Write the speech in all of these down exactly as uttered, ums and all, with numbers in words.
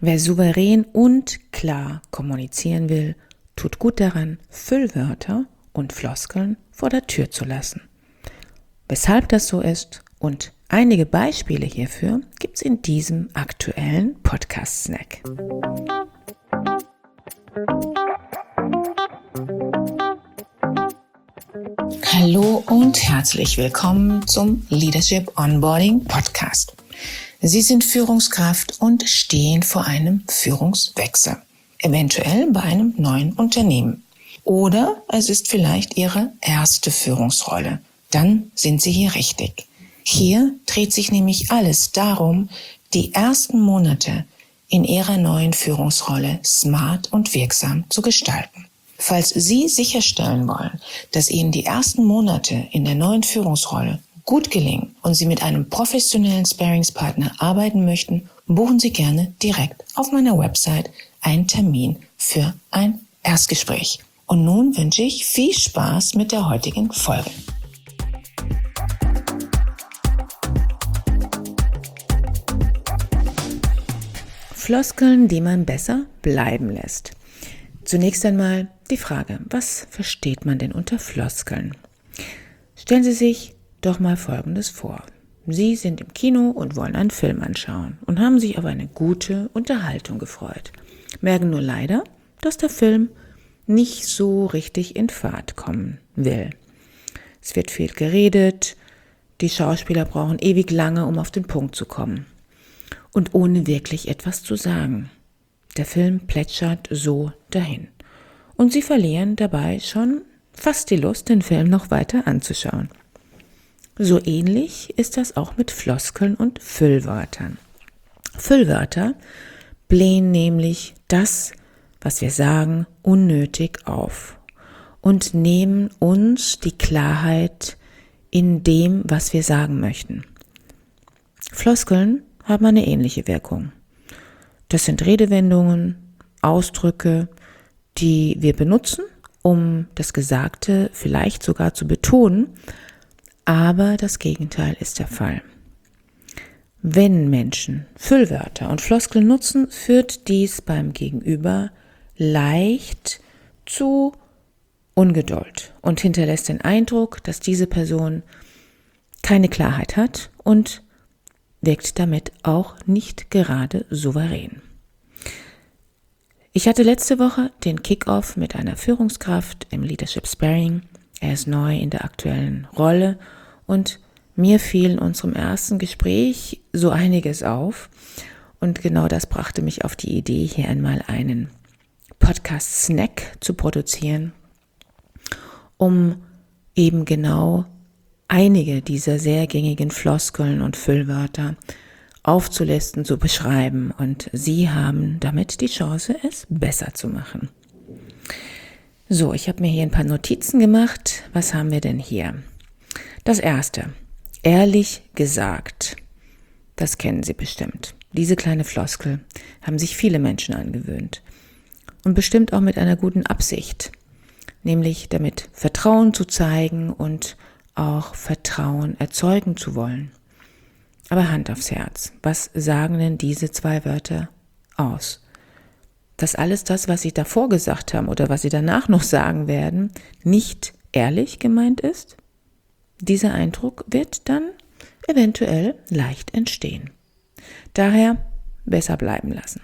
Wer souverän und klar kommunizieren will, tut gut daran, Füllwörter und Floskeln vor der Tür zu lassen. Weshalb das so ist und einige Beispiele hierfür gibt's in diesem aktuellen Podcast-Snack. Hallo und herzlich willkommen zum Leadership Onboarding Podcast. Sie sind Führungskraft und stehen vor einem Führungswechsel, eventuell bei einem neuen Unternehmen. Oder es ist vielleicht Ihre erste Führungsrolle. Dann sind Sie hier richtig. Hier dreht sich nämlich alles darum, die ersten Monate in Ihrer neuen Führungsrolle smart und wirksam zu gestalten. Falls Sie sicherstellen wollen, dass Ihnen die ersten Monate in der neuen Führungsrolle gut gelingen und Sie mit einem professionellen Sparringspartner arbeiten möchten, buchen Sie gerne direkt auf meiner Website einen Termin für ein Erstgespräch. Und nun wünsche ich viel Spaß mit der heutigen Folge. Floskeln, die man besser bleiben lässt. Zunächst einmal die Frage, was versteht man denn unter Floskeln? Stellen Sie sich doch mal Folgendes vor. Sie sind im Kino und wollen einen Film anschauen und haben sich auf eine gute Unterhaltung gefreut. Merken nur leider, dass der Film nicht so richtig in Fahrt kommen will. Es wird viel geredet, die Schauspieler brauchen ewig lange, um auf den Punkt zu kommen. Und ohne wirklich etwas zu sagen. Der Film plätschert so dahin. Und Sie verlieren dabei schon fast die Lust, den Film noch weiter anzuschauen. So ähnlich ist das auch mit Floskeln und Füllwörtern. Füllwörter blähen nämlich das, was wir sagen, unnötig auf und nehmen uns die Klarheit in dem, was wir sagen möchten. Floskeln haben eine ähnliche Wirkung. Das sind Redewendungen, Ausdrücke, die wir benutzen, um das Gesagte vielleicht sogar zu betonen, aber das Gegenteil ist der Fall. Wenn Menschen Füllwörter und Floskeln nutzen, führt dies beim Gegenüber leicht zu Ungeduld und hinterlässt den Eindruck, dass diese Person keine Klarheit hat und wirkt damit auch nicht gerade souverän. Ich hatte letzte Woche den Kick-Off mit einer Führungskraft im Leadership Sparring. Er ist neu in der aktuellen Rolle und mir fiel in unserem ersten Gespräch so einiges auf. Und genau das brachte mich auf die Idee, hier einmal einen Podcast-Snack zu produzieren, um eben genau einige dieser sehr gängigen Floskeln und Füllwörter aufzulisten, zu beschreiben. Und Sie haben damit die Chance, es besser zu machen. So, ich habe mir hier ein paar Notizen gemacht. Was haben wir denn hier? Das erste, ehrlich gesagt. Das kennen Sie bestimmt. Diese kleine Floskel haben sich viele Menschen angewöhnt. Und bestimmt auch mit einer guten Absicht. Nämlich damit Vertrauen zu zeigen und auch Vertrauen erzeugen zu wollen. Aber Hand aufs Herz, was sagen denn diese zwei Wörter aus? Dass alles das, was Sie davor gesagt haben oder was Sie danach noch sagen werden, nicht ehrlich gemeint ist? Dieser Eindruck wird dann eventuell leicht entstehen. Daher besser bleiben lassen.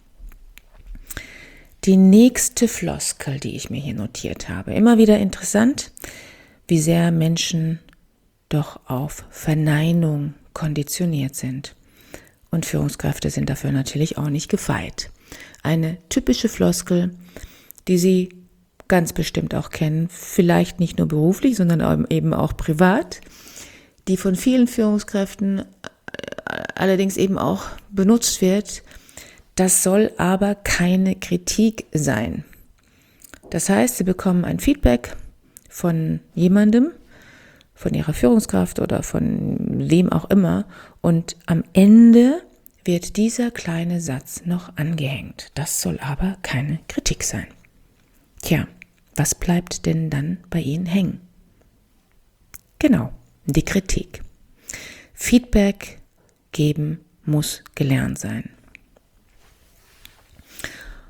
Die nächste Floskel, die ich mir hier notiert habe, immer wieder interessant, wie sehr Menschen doch auf Verneinung konditioniert sind. Und Führungskräfte sind dafür natürlich auch nicht gefeit. Eine typische Floskel, die Sie ganz bestimmt auch kennen, vielleicht nicht nur beruflich, sondern eben auch privat, die von vielen Führungskräften allerdings eben auch benutzt wird. Das soll aber keine Kritik sein. Das heißt, Sie bekommen ein Feedback von jemandem, von Ihrer Führungskraft oder von wem auch immer und am Ende wird dieser kleine Satz noch angehängt. Das soll aber keine Kritik sein. Tja, was bleibt denn dann bei Ihnen hängen? Genau, die Kritik. Feedback geben muss gelernt sein.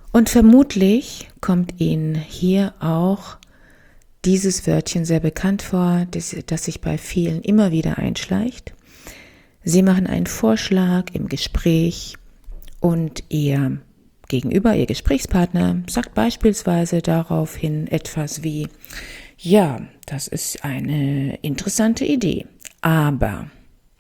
Und vermutlich kommt Ihnen hier auch dieses Wörtchen sehr bekannt vor, das, das sich bei vielen immer wieder einschleicht. Sie machen einen Vorschlag im Gespräch und Ihr Gegenüber, Ihr Gesprächspartner, sagt beispielsweise daraufhin etwas wie: Ja, das ist eine interessante Idee, aber...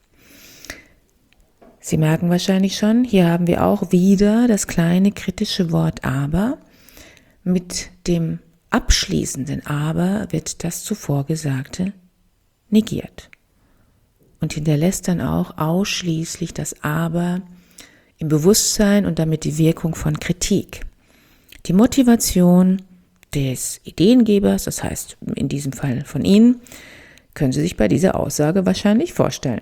Sie merken wahrscheinlich schon, hier haben wir auch wieder das kleine kritische Wort aber. Mit dem abschließenden aber wird das zuvor Gesagte negiert und hinterlässt dann auch ausschließlich das aber im Bewusstsein und damit die Wirkung von Kritik. Die Motivation des Ideengebers, das heißt in diesem Fall von Ihnen, können Sie sich bei dieser Aussage wahrscheinlich vorstellen.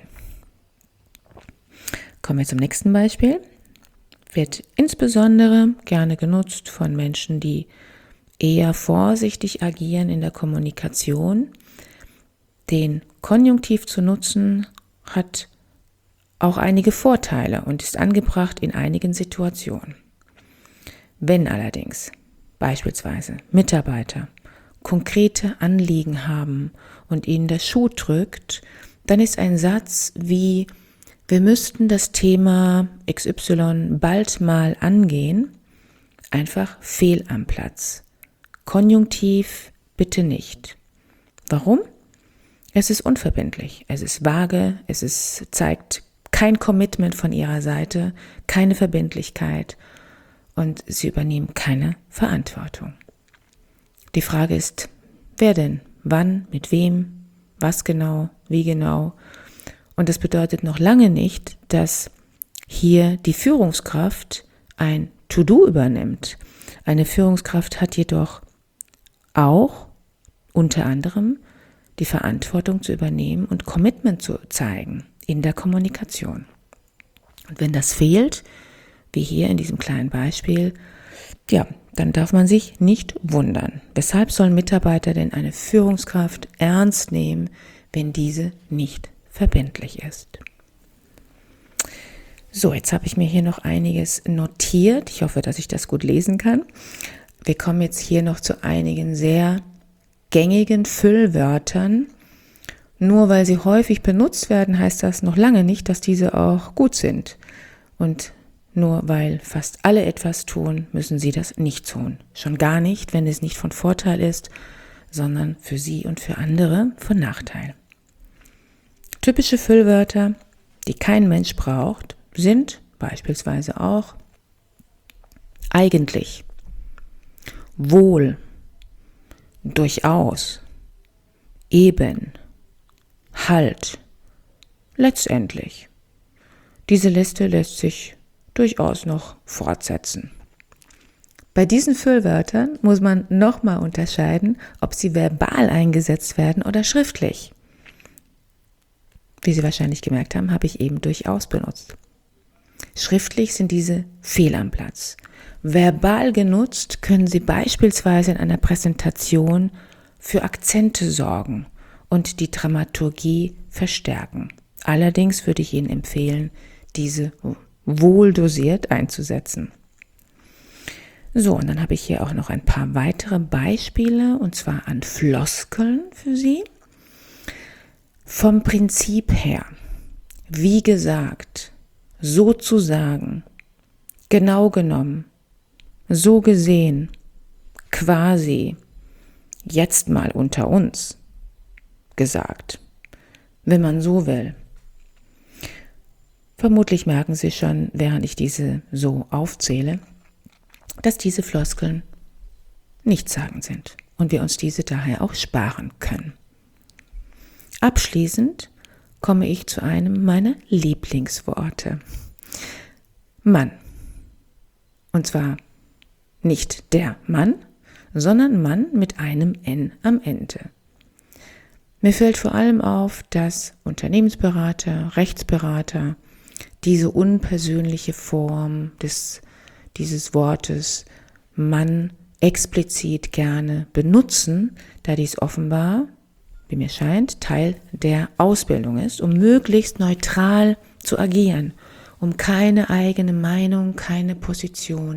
Kommen wir zum nächsten Beispiel. Wird insbesondere gerne genutzt von Menschen, die eher vorsichtig agieren in der Kommunikation. Den Konjunktiv zu nutzen hat auch einige Vorteile und ist angebracht in einigen Situationen. Wenn allerdings beispielsweise Mitarbeiter konkrete Anliegen haben und ihnen der Schuh drückt, dann ist ein Satz wie: Wir müssten das Thema X Y bald mal angehen, einfach fehl am Platz. Konjunktiv bitte nicht. Warum? Es ist unverbindlich, es ist vage, es ist, zeigt kein Commitment von Ihrer Seite, keine Verbindlichkeit und Sie übernehmen keine Verantwortung. Die Frage ist, wer denn? Wann? Mit wem? Was genau? Wie genau? Und das bedeutet noch lange nicht, dass hier die Führungskraft ein To-Do übernimmt. Eine Führungskraft hat jedoch auch unter anderem die Verantwortung zu übernehmen und Commitment zu zeigen in der Kommunikation. Und wenn das fehlt, wie hier in diesem kleinen Beispiel, ja, dann darf man sich nicht wundern. Weshalb sollen Mitarbeiter denn eine Führungskraft ernst nehmen, wenn diese nicht verbindlich ist? So, jetzt habe ich mir hier noch einiges notiert. Ich hoffe, dass ich das gut lesen kann. Wir kommen jetzt hier noch zu einigen sehr gängigen Füllwörtern. Nur weil sie häufig benutzt werden, heißt das noch lange nicht, dass diese auch gut sind. Und nur weil fast alle etwas tun, müssen sie das nicht tun. Schon gar nicht, wenn es nicht von Vorteil ist, sondern für sie und für andere von Nachteil. Typische Füllwörter, die kein Mensch braucht, sind beispielsweise auch eigentlich, wohl, durchaus, eben, halt, letztendlich. Diese Liste lässt sich durchaus noch fortsetzen. Bei diesen Füllwörtern muss man nochmal unterscheiden, ob sie verbal eingesetzt werden oder schriftlich. Wie Sie wahrscheinlich gemerkt haben, habe ich eben durchaus benutzt. Schriftlich sind diese fehl am Platz. Verbal genutzt können sie beispielsweise in einer Präsentation für Akzente sorgen und die Dramaturgie verstärken. Allerdings würde ich Ihnen empfehlen, diese wohl dosiert einzusetzen. So, und dann habe ich hier auch noch ein paar weitere Beispiele, und zwar an Floskeln für Sie. Vom Prinzip her, wie gesagt, sozusagen, genau genommen, so gesehen, quasi, jetzt mal unter uns gesagt, wenn man so will. Vermutlich merken Sie schon, während ich diese so aufzähle, dass diese Floskeln nichtssagend sind und wir uns diese daher auch sparen können. Abschließend komme ich zu einem meiner Lieblingsworte. Mann. Und zwar nicht der Mann, sondern Mann mit einem N am Ende. Mir fällt vor allem auf, dass Unternehmensberater, Rechtsberater diese unpersönliche Form des, dieses Wortes Mann explizit gerne benutzen, da dies offenbar, wie mir scheint, Teil der Ausbildung ist, um möglichst neutral zu agieren, um keine eigene Meinung, keine Position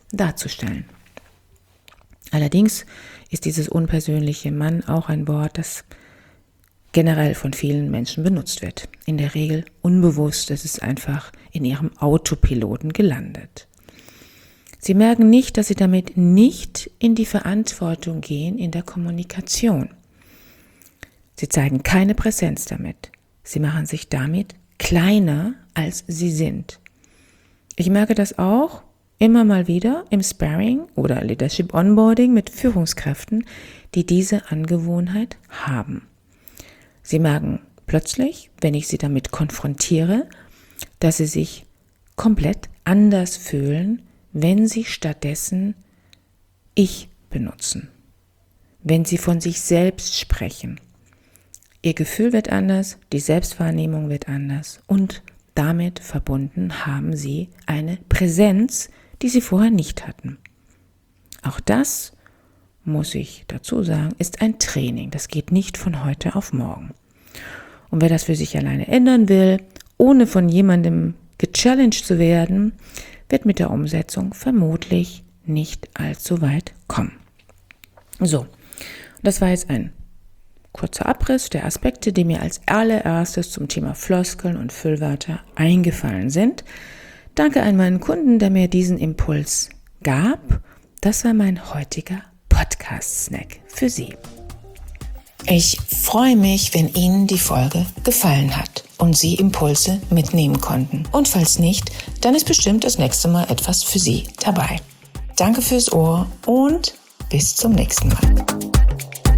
darzustellen. Allerdings ist dieses unpersönliche Mann auch ein Wort, das generell von vielen Menschen benutzt wird. In der Regel unbewusst, es ist einfach in ihrem Autopiloten gelandet. Sie merken nicht, dass sie damit nicht in die Verantwortung gehen in der Kommunikation. Sie zeigen keine Präsenz damit. Sie machen sich damit kleiner, als sie sind. Ich merke das auch immer mal wieder im Sparring oder Leadership Onboarding mit Führungskräften, die diese Angewohnheit haben. Sie merken plötzlich, wenn ich sie damit konfrontiere, dass sie sich komplett anders fühlen, wenn sie stattdessen ich benutzen, wenn sie von sich selbst sprechen. Ihr Gefühl wird anders, die Selbstwahrnehmung wird anders und damit verbunden haben sie eine Präsenz, die sie vorher nicht hatten. Auch das, muss ich dazu sagen, ist ein Training. Das geht nicht von heute auf morgen. Und wer das für sich alleine ändern will, ohne von jemandem gechallenged zu werden, wird mit der Umsetzung vermutlich nicht allzu weit kommen. So, das war jetzt ein kurzer Abriss der Aspekte, die mir als allererstes zum Thema Floskeln und Füllwörter eingefallen sind. Danke an meinen Kunden, der mir diesen Impuls gab. Das war mein heutiger Podcast-Snack für Sie. Ich freue mich, wenn Ihnen die Folge gefallen hat und Sie Impulse mitnehmen konnten. Und falls nicht, dann ist bestimmt das nächste Mal etwas für Sie dabei. Danke fürs Ohr und bis zum nächsten Mal.